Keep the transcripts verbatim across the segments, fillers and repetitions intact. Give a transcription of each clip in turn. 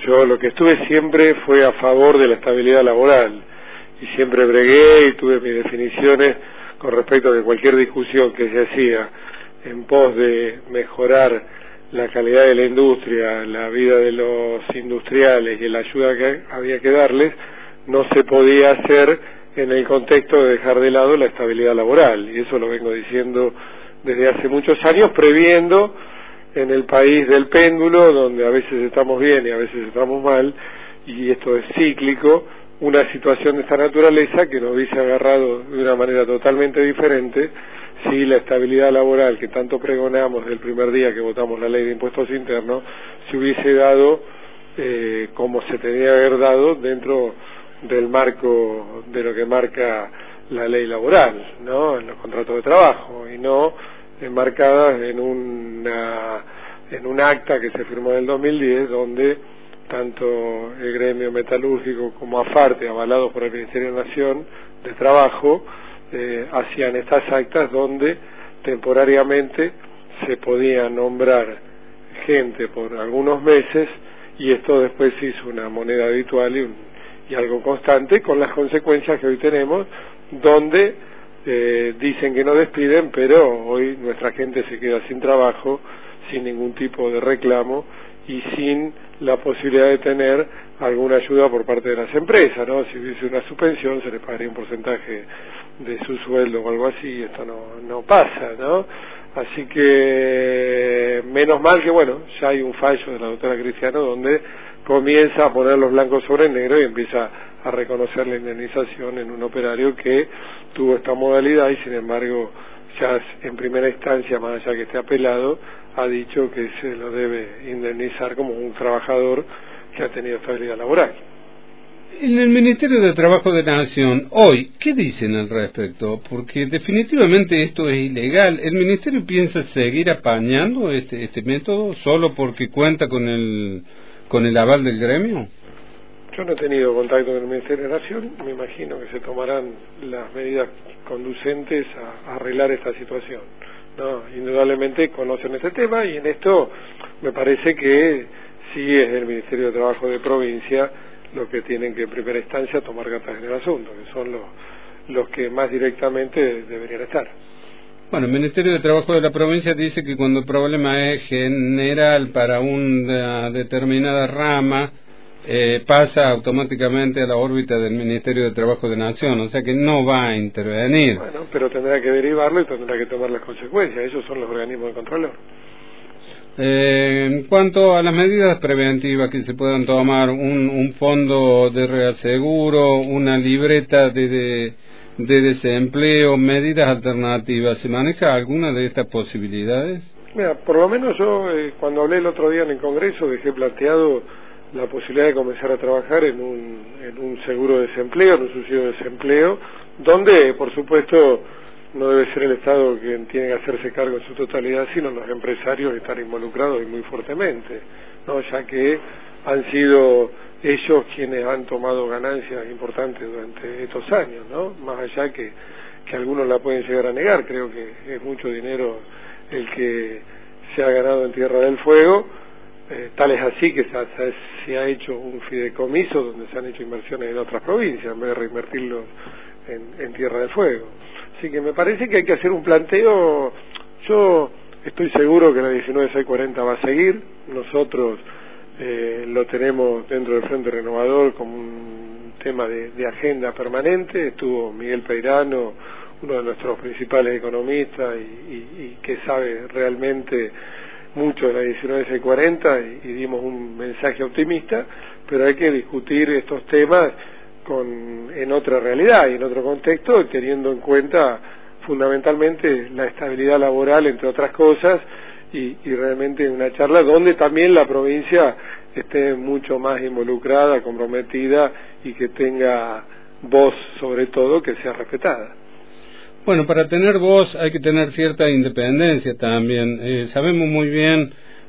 Yo lo que estuve siempre fue a favor de la estabilidad laboral y siempre bregué y tuve mis definiciones con respecto a que cualquier discusión que se hacía en pos de mejorar la calidad de la industria, la vida de los industriales y la ayuda que había que darles, no se podía hacer en el contexto de dejar de lado la estabilidad laboral, y eso lo vengo diciendo desde hace muchos años, previendo en el país del péndulo, donde a veces estamos bien y a veces estamos mal, y esto es cíclico, una situación de esta naturaleza que nos hubiese agarrado de una manera totalmente diferente si la estabilidad laboral que tanto pregonamos desde el primer día que votamos la ley de impuestos internos se hubiese dado eh, como se tenía que haber dado dentro del marco de lo que marca la ley laboral, ¿no? En los contratos de trabajo, y no enmarcadas en una en un acta que se firmó en el dos mil diez, donde tanto el gremio metalúrgico como AFARTE, avalados por el Ministerio de Nación de Trabajo, eh, hacían estas actas donde temporariamente se podía nombrar gente por algunos meses, y esto después se hizo una moneda habitual y, un, y algo constante, con las consecuencias que hoy tenemos, donde eh, dicen que no despiden, pero hoy nuestra gente se queda sin trabajo, sin ningún tipo de reclamo y sin la posibilidad de tener alguna ayuda por parte de las empresas, ¿no? Si hubiese una suspensión se les pagaría un porcentaje de su sueldo o algo así, y esto no, no pasa, ¿no? Así que menos mal que, bueno, ya hay un fallo de la doctora Cristiano donde comienza a poner los blancos sobre el negro y empieza a reconocer la indemnización en un operario que tuvo esta modalidad, y sin embargo ya en primera instancia, más allá que esté apelado, ha dicho que se lo debe indemnizar como un trabajador que ha tenido estabilidad laboral. En el Ministerio de Trabajo de la Nación, hoy, ¿qué dicen al respecto? Porque definitivamente esto es ilegal. ¿El Ministerio piensa seguir apañando este, este método solo porque cuenta con el, con el aval del gremio? Yo no he tenido contacto con el Ministerio de Nación, me imagino que se tomarán las medidas conducentes a, a arreglar esta situación. No, indudablemente conocen este tema, y en esto me parece que sí es el Ministerio de Trabajo de provincia los que tienen que en primera instancia tomar cartas en el asunto, que son los, los que más directamente deberían estar. Bueno, el Ministerio de Trabajo de la provincia dice que cuando el problema es general para una determinada rama, eh, pasa automáticamente a la órbita del Ministerio de Trabajo de Nación, o sea que no va a intervenir. Bueno, pero tendrá que derivarlo y tendrá que tomar las consecuencias, esos son los organismos de control. Eh, en cuanto a las medidas preventivas que se puedan tomar, un, un fondo de reaseguro, una libreta de, de, de desempleo, medidas alternativas, ¿se maneja alguna de estas posibilidades? Mira, por lo menos yo eh, cuando hablé el otro día en el Congreso dejé planteado la posibilidad de comenzar a trabajar en un, en un seguro de desempleo, en un subsidio de desempleo, donde por supuesto no debe ser el Estado quien tiene que hacerse cargo en su totalidad, sino los empresarios que están involucrados y muy fuertemente, ¿no? Ya que han sido ellos quienes han tomado ganancias importantes durante estos años, ¿no? Más allá que, que algunos la pueden llegar a negar, creo que es mucho dinero el que se ha ganado en Tierra del Fuego, eh, tal es así que se ha, se ha hecho un fideicomiso donde se han hecho inversiones en otras provincias en vez de reinvertirlos en, en Tierra del Fuego. Así que me parece que hay que hacer un planteo. Yo estoy seguro que la diecinueve seiscientos cuarenta va a seguir. Nosotros eh, lo tenemos dentro del Frente Renovador como un tema de, de agenda permanente. Estuvo Miguel Peirano, uno de nuestros principales economistas y, y, y que sabe realmente mucho de la diecinueve seiscientos cuarenta, y, y dimos un mensaje optimista, pero hay que discutir estos temas con, en otra realidad y en otro contexto, teniendo en cuenta fundamentalmente la estabilidad laboral, entre otras cosas, y, y realmente una charla donde también la provincia esté mucho más involucrada, comprometida, y que tenga voz sobre todo, que sea respetada. Bueno, para tener voz hay que tener cierta independencia también. Eh, sabemos muy bien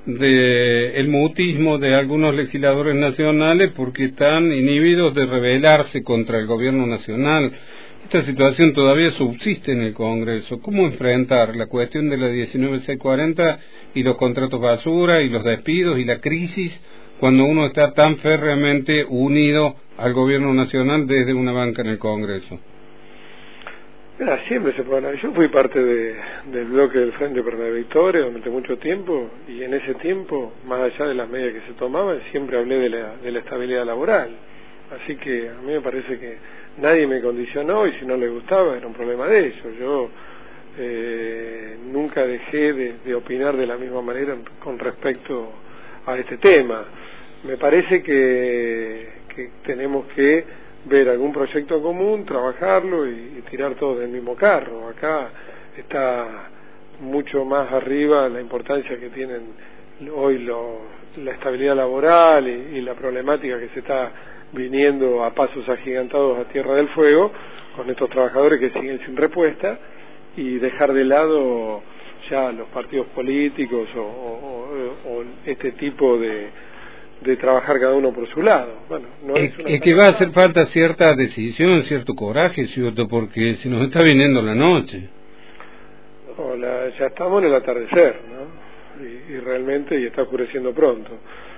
de el mutismo de algunos legisladores nacionales porque están inhibidos de rebelarse contra el gobierno nacional. Esta situación todavía subsiste en el Congreso. ¿Cómo enfrentar la cuestión de la diecinueve seiscientos cuarenta y los contratos basura y los despidos y la crisis cuando uno está tan férreamente unido al gobierno nacional desde una banca en el Congreso? Mira, siempre se puede. Yo fui parte de, del bloque del Frente para la Victoria durante mucho tiempo, y en ese tiempo, más allá de las medidas que se tomaban, siempre hablé de la, de la estabilidad laboral. Así que a mí me parece que nadie me condicionó, y si no le gustaba era un problema de ellos. Yo eh, nunca dejé de, de opinar de la misma manera con respecto a este tema. Me parece que, que tenemos que ver algún proyecto común, trabajarlo y, y tirar todo del mismo carro. Acá está mucho más arriba la importancia que tienen hoy lo, la estabilidad laboral y, y la problemática que se está viniendo a pasos agigantados a Tierra del Fuego con estos trabajadores que siguen sin respuesta, y dejar de lado ya los partidos políticos o, o, o, o este tipo de de trabajar cada uno por su lado. Bueno, no es, es, es que va a hacer falta cierta decisión, cierto coraje, cierto, porque si nos está viniendo la noche. Hola, ya estamos en el atardecer, ¿no? Y, y realmente, y está oscureciendo pronto.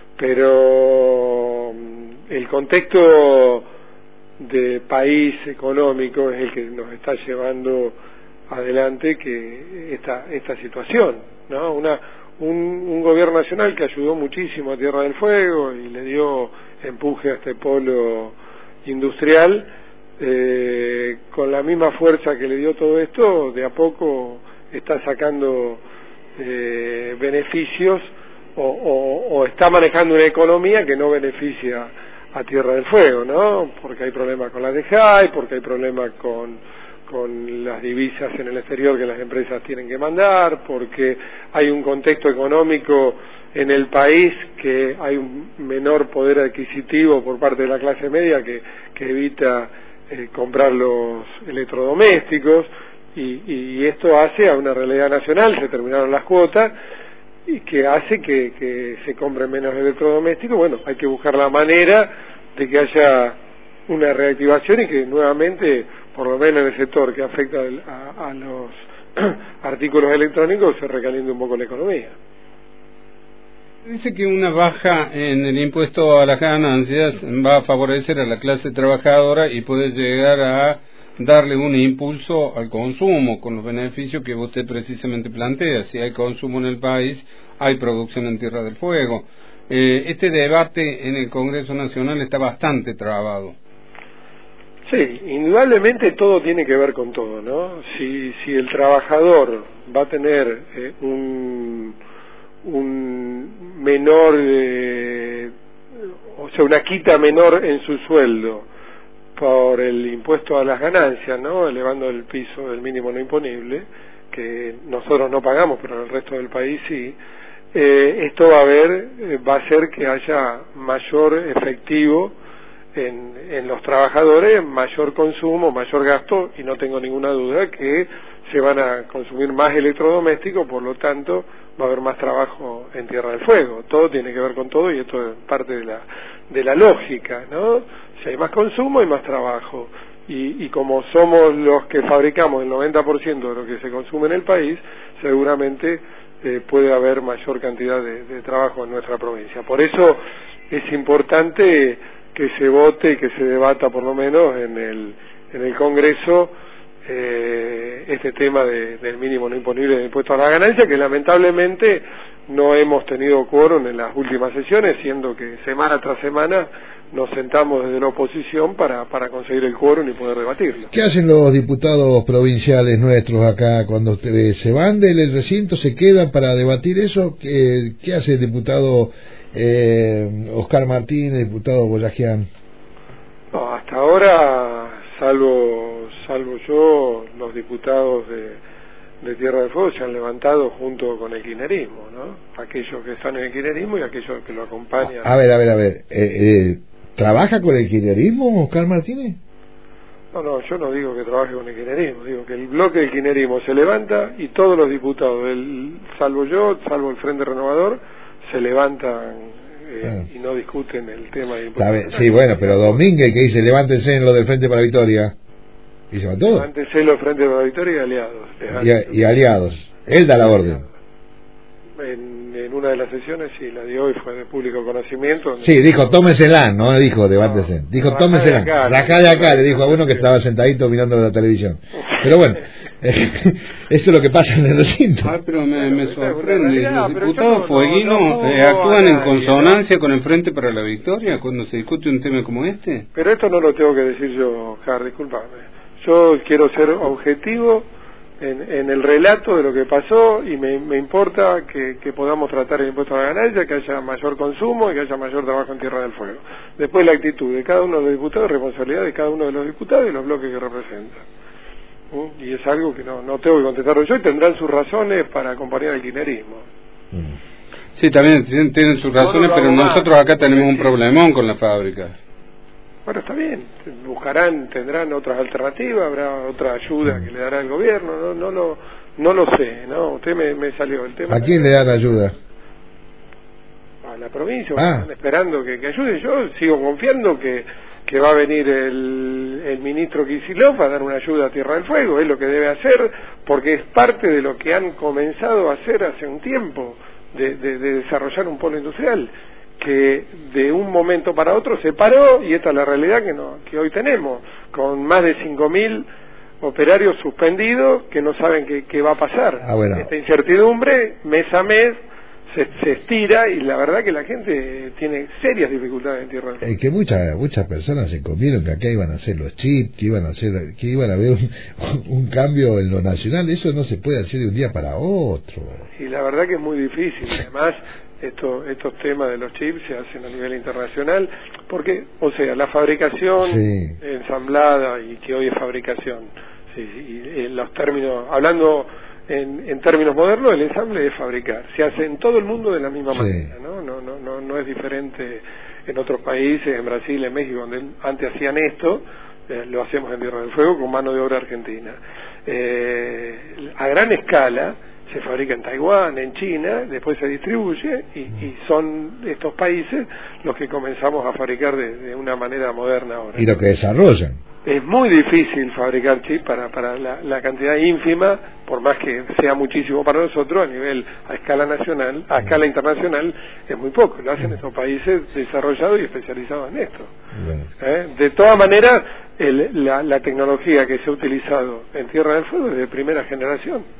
Pero el contexto de país económico es el que nos está llevando adelante que esta esta situación, ¿no? Una Un, un gobierno nacional que ayudó muchísimo a Tierra del Fuego y le dio empuje a este polo industrial, eh, con la misma fuerza que le dio todo esto, de a poco está sacando eh, beneficios o, o, o está manejando una economía que no beneficia a Tierra del Fuego, ¿no? Porque hay problemas con la D G A I, porque hay problemas con con las divisas en el exterior que las empresas tienen que mandar, porque hay un contexto económico en el país que hay un menor poder adquisitivo por parte de la clase media que, que evita eh, comprar los electrodomésticos, y, y esto hace a una realidad nacional, se terminaron las cuotas, y que hace que, que se compren menos electrodomésticos. Bueno, hay que buscar la manera de que haya una reactivación y que nuevamente, por lo menos en el sector que afecta a, a los artículos electrónicos, se recaliente un poco la economía. Dice que una baja en el impuesto a las ganancias va a favorecer a la clase trabajadora y puede llegar a darle un impulso al consumo, con los beneficios que usted precisamente plantea. Si hay consumo en el país, hay producción en Tierra del Fuego. Eh, este debate en el Congreso Nacional está bastante trabado. Sí, indudablemente todo tiene que ver con todo, ¿no? Si, si el trabajador va a tener eh, un, un menor, eh, o sea, una quita menor en su sueldo por el impuesto a las ganancias, ¿no? Elevando el piso del mínimo no imponible, que nosotros no pagamos, pero en el resto del país sí, eh, esto va a haber, eh, va a hacer que haya mayor efectivo En, en los trabajadores, mayor consumo, mayor gasto, y no tengo ninguna duda que se van a consumir más electrodomésticos, por lo tanto va a haber más trabajo en Tierra del Fuego. Todo tiene que ver con todo, y esto es parte de la de la lógica, ¿no? Si hay más consumo, hay más trabajo, y, y como somos los que fabricamos el noventa por ciento de lo que se consume en el país, seguramente eh, puede haber mayor cantidad de, de trabajo en nuestra provincia. Por eso es importante que se vote y que se debata por lo menos en el en el Congreso eh, este tema de, del mínimo no imponible del impuesto a la ganancia, que lamentablemente no hemos tenido quórum en las últimas sesiones, siendo que semana tras semana nos sentamos desde la oposición para, para conseguir el quórum y poder debatirlo. ¿Qué hacen los diputados provinciales nuestros acá cuando ustedes se van del recinto, se quedan para debatir eso? ¿Qué, qué hace el diputado Eh, Oscar Martínez, diputado Boyajian? No, hasta ahora, salvo salvo yo, los diputados de, de Tierra del Fuego se han levantado junto con el kirchnerismo, ¿no? Aquellos que están en el kirchnerismo y aquellos que lo acompañan. A, a ver, a ver, a ver, eh, eh, ¿trabaja con el kirchnerismo Oscar Martínez? No, no, yo no digo que trabaje con el kirchnerismo, digo que el bloque del kirchnerismo se levanta y todos los diputados, el, salvo yo, salvo el Frente Renovador, se levantan eh, ah. y no discuten el tema de impuestos. Sí, bueno, pero Domínguez que dice levántense en lo del Frente para la Victoria, y se van todos. Levántense en los Frente para la Victoria y aliados. Y, a, y aliados, él da la orden. en, en una de las sesiones, sí, la dio y fue de público conocimiento. Sí, dijo, tómesela, no dijo, debátese. No, dijo, tómesela. Rajá de acá, le dijo a uno que estaba sentadito mirando la televisión. Pero bueno, eso es lo que pasa en el recinto. Ah, pero me, me sorprende. Los diputados fueguinos no, no, eh, actúan en consonancia con el Frente para la Victoria cuando se discute un tema como este. Pero esto no lo tengo que decir yo, Jar, discúlpame. Yo quiero ser objetivo en, en el relato de lo que pasó y me, me importa que, que podamos tratar el impuesto a la ganancia, que haya mayor consumo y que haya mayor trabajo en Tierra del Fuego. Después la actitud de cada uno de los diputados, responsabilidad de cada uno de los diputados y los bloques que representan. ¿Mm? Y es algo que no, no tengo que contestarlo yo y tendrán sus razones para acompañar el kirchnerismo. Sí, también tienen, tienen sus razones, pero nosotros acá tenemos un problemón con la fábrica. Bueno, está bien, buscarán, tendrán otras alternativas, habrá otra ayuda que le dará el gobierno, no no lo no lo sé, no, usted me, me salió el tema. ¿A quién le dan ayuda? A la provincia, ah. están esperando que, que ayude. Yo sigo confiando que, que va a venir el, el ministro Kicillof a dar una ayuda a Tierra del Fuego, es lo que debe hacer, porque es parte de lo que han comenzado a hacer hace un tiempo, de, de, de desarrollar un polo industrial, que de un momento para otro se paró y esta es la realidad que, no, que hoy tenemos, con más de cinco mil operarios suspendidos que no saben qué, qué va a pasar. Ah, bueno. Esta incertidumbre, mes a mes, se, se estira y la verdad que la gente tiene serias dificultades en Tierra del Fuego. Es que muchas muchas personas se comieron que acá iban a hacer los chips, que iban a hacer, que iban a haber un, un cambio en lo nacional. Eso no se puede hacer de un día para otro. Y la verdad que es muy difícil. Además, Esto, estos temas de los chips se hacen a nivel internacional, porque, o sea, la fabricación sí. ensamblada, y que hoy es fabricación, sí, y en los términos, hablando en, en términos modernos, el ensamble es fabricar, se hace en todo el mundo de la misma sí. manera, ¿no? No, no, no, no es diferente en otros países, en Brasil, en México, donde antes hacían esto, eh, lo hacemos en Tierra del Fuego con mano de obra argentina. Eh, a gran escala, se fabrica en Taiwán, en China, después se distribuye y, y son estos países los que comenzamos a fabricar de, de una manera moderna ahora. Y lo que desarrollan. Es muy difícil fabricar chips para, para la, la cantidad ínfima, por más que sea muchísimo para nosotros, a nivel, a escala nacional, a escala internacional, es muy poco. Lo hacen estos países desarrollados y especializados en esto. Bueno. ¿Eh? De todas maneras, el, la, la tecnología que se ha utilizado en Tierra del Fuego es de primera generación.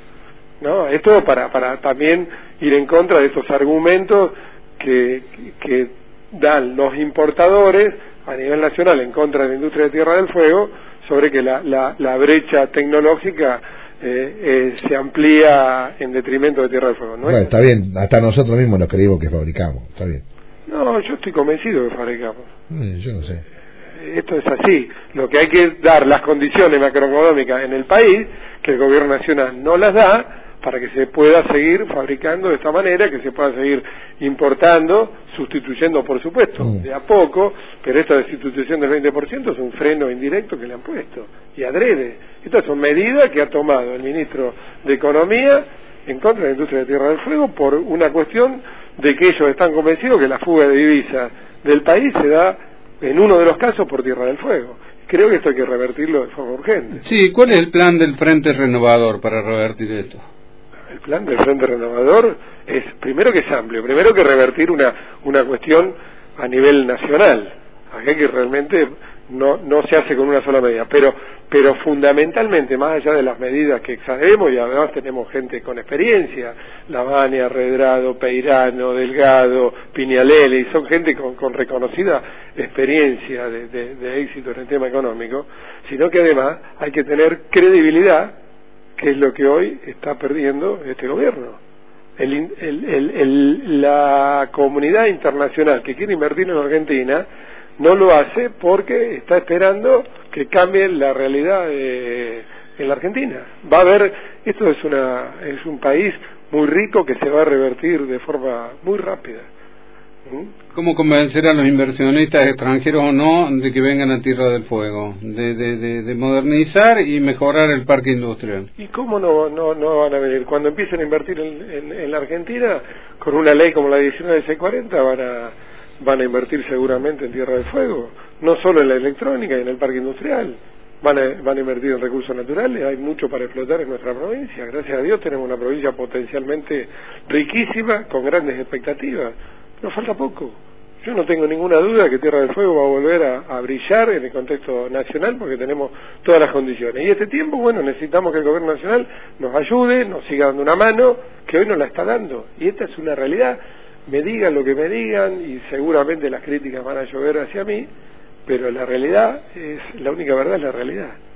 No, esto para para también ir en contra de estos argumentos que, que dan los importadores a nivel nacional en contra de la industria de Tierra del Fuego sobre que la, la, la brecha tecnológica eh, eh, se amplía en detrimento de Tierra del Fuego. ¿No bueno, es? Está bien, hasta nosotros mismos nos creímos que fabricamos, está bien. No, yo estoy convencido que fabricamos. Eh, yo no sé. Esto es así. Lo que hay que dar las condiciones macroeconómicas en el país, que el gobierno nacional no las da, para que se pueda seguir fabricando de esta manera, que se pueda seguir importando, sustituyendo por supuesto, mm. de a poco, pero esta sustitución del veinte por ciento es un freno indirecto que le han puesto, y adrede. Estas son medidas que ha tomado el ministro de Economía en contra de la industria de Tierra del Fuego por una cuestión de que ellos están convencidos que la fuga de divisas del país se da, en uno de los casos, por Tierra del Fuego. Creo que esto hay que revertirlo de forma urgente. Sí, ¿cuál es el plan del Frente Renovador para revertir esto? El plan del Frente Renovador es, primero que es amplio, primero que revertir una una cuestión a nivel nacional, acá que realmente no no se hace con una sola medida, pero pero fundamentalmente, más allá de las medidas que sabemos, y además tenemos gente con experiencia, Lavagna, Redrado, Peirano, Delgado, Piñalele, y son gente con, con reconocida experiencia de, de, de éxito en el tema económico, sino que además hay que tener credibilidad, que es lo que hoy está perdiendo este gobierno. El, el, el, el, la comunidad internacional que quiere invertir en Argentina no lo hace porque está esperando que cambie la realidad de, en la Argentina. Va a haber, esto es una es un país muy rico que se va a revertir de forma muy rápida. ¿Cómo convencer a los inversionistas extranjeros o no de que vengan a Tierra del Fuego? De, de, de, de modernizar y mejorar el parque industrial. ¿Y cómo no no no van a venir? Cuando empiecen a invertir en, en, en la Argentina, con una ley como la diecinueve seiscientos cuarenta, van a, van a invertir seguramente en Tierra del Fuego. No solo en la electrónica y en el parque industrial. van a, van a invertir en recursos naturales, hay mucho para explotar en nuestra provincia, gracias a Dios tenemos una provincia potencialmente riquísima, con grandes expectativas, pero falta poco. Yo no tengo ninguna duda que Tierra del Fuego va a volver a, a brillar en el contexto nacional porque tenemos todas las condiciones. Y este tiempo, bueno, necesitamos que el gobierno nacional nos ayude, nos siga dando una mano, que hoy nos la está dando. Y esta es una realidad. Me digan lo que me digan y seguramente las críticas van a llover hacia mí, pero la realidad es, la única verdad es la realidad.